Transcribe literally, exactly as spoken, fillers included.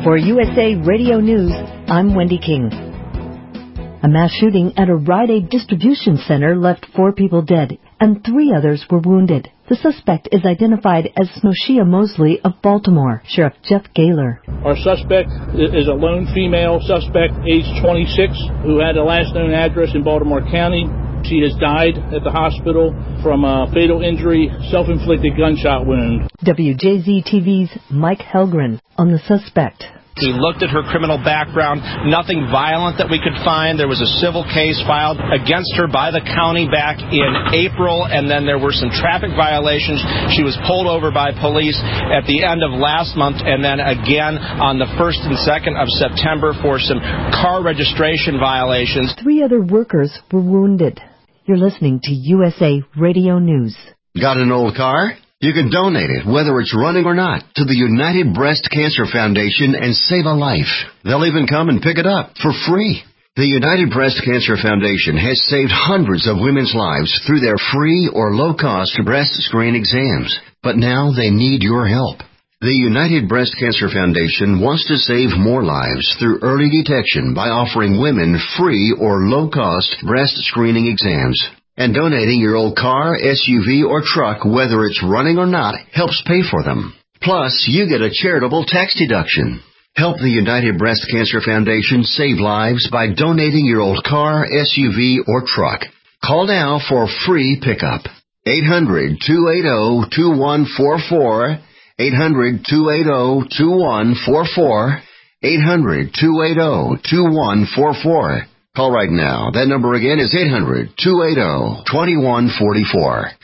For U S A Radio News, I'm Wendy King. A mass shooting at a Rite Aid distribution center left four people dead, and three others were wounded. The suspect is identified as Snoshia Mosley of Baltimore. Sheriff Jeff Gaylor. Our suspect is a lone female suspect, age twenty-six, who had a last known address in Baltimore County. She has died at the hospital from a fatal injury, self-inflicted gunshot wound. W J Z T V's Mike Helgren on the suspect. We looked at her criminal background, nothing violent that we could find. There was a civil case filed against her by the county back in April, and then there were some traffic violations. She was pulled over by police at the end of last month, and then again on the first and second of September for some car registration violations. Three other workers were wounded. You're listening to U S A Radio News. Got an old car? You can donate it, whether it's running or not, to the United Breast Cancer Foundation and save a life. They'll even come and pick it up for free. The United Breast Cancer Foundation has saved hundreds of women's lives through their free or low-cost breast screen exams. But now they need your help. The United Breast Cancer Foundation wants to save more lives through early detection by offering women free or low-cost breast screening exams. And donating your old car, S U V, or truck, whether it's running or not, helps pay for them. Plus, you get a charitable tax deduction. Help the United Breast Cancer Foundation save lives by donating your old car, S U V, or truck. Call now for free pickup. eight hundred, two eight zero, two one four four. eight hundred, two eight zero, two one four four. eight hundred, two eight zero, two one four four. Call right now. That number again is eight hundred, two eight zero, two one four four.